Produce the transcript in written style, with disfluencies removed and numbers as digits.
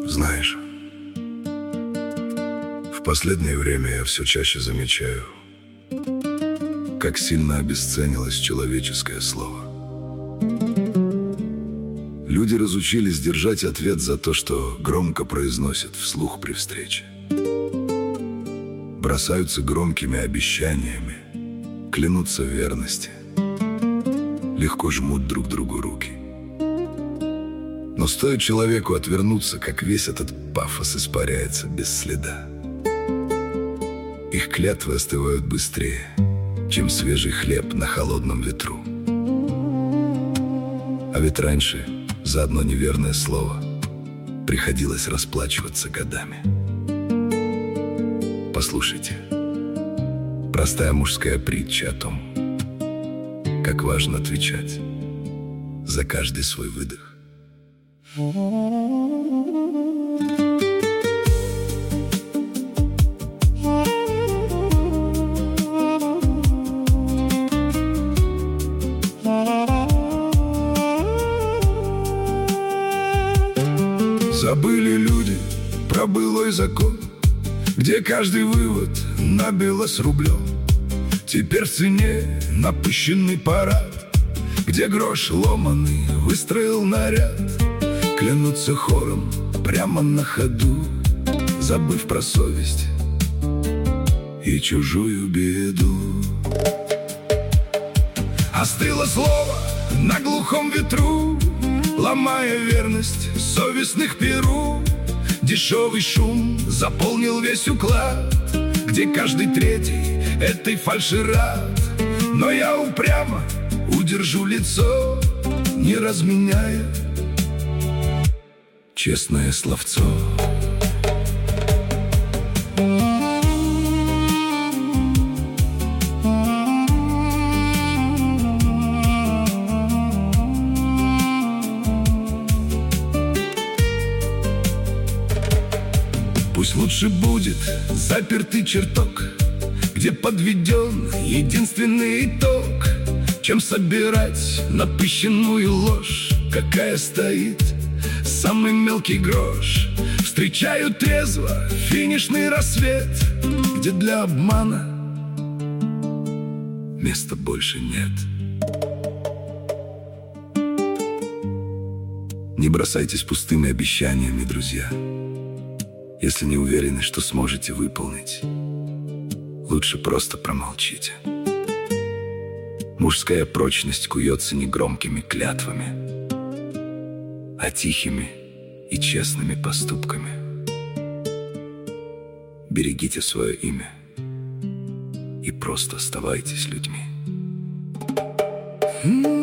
Знаешь, в последнее время я все чаще замечаю, как сильно обесценилось человеческое слово. Люди разучились держать ответ за то, что громко произносят вслух при встрече. Бросаются громкими обещаниями, клянутся в верности, легко жмут друг другу руки. Но стоит человеку отвернуться, как весь этот пафос испаряется без следа. Их клятвы остывают быстрее, чем свежий хлеб на холодном ветру. А ведь раньше за одно неверное слово приходилось расплачиваться годами. Послушайте, простая мужская притча о том, как важно отвечать за каждый свой выдох. Забыли люди про былой закон, где каждый вывод набело с рублем. Теперь в цене напыщенный парад, где грош ломаный выстроил наряд. Клянутся хором прямо на ходу, забыв про совесть и чужую беду. Остыло слово на глухом ветру, ломая верность совестных перу. Дешевый шум заполнил весь уклад, где каждый третий этой фальши рад. Но я упрямо удержу лицо, не разменяя честное словцо. Пусть лучше будет запертый чертог, где подведен единственный итог, чем собирать напыщенную ложь, какая стоит самый мелкий грош. Встречаю трезво финишный рассвет, где для обмана места больше нет. Не бросайтесь пустыми обещаниями, друзья, если не уверены, что сможете выполнить. Лучше просто промолчите. Мужская прочность куется не громкими клятвами, а тихими и честными поступками. Берегите свое имя и просто оставайтесь людьми.